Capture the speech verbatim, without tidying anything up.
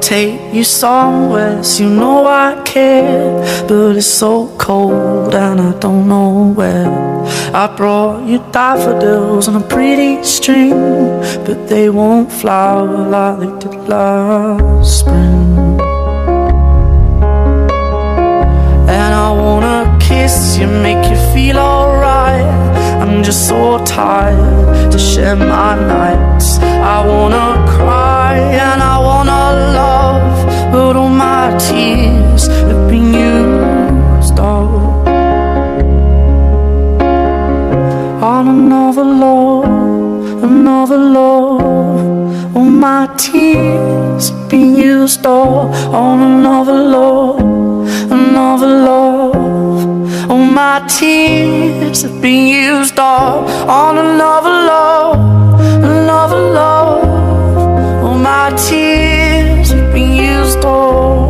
take you somewhere, so you know I care. But it's so cold and I don't know where. I brought you daffodils on a pretty string, but they won't flower like they did last spring. And I wanna kiss you, make you feel alright. I'm just so tired to share my nights. I wanna cry and I wanna love, but all my tears have been used up on another love, another love. All my tears have been used up on another love, another love. All my tears have been used up on another love, another love. All my tears have been used up.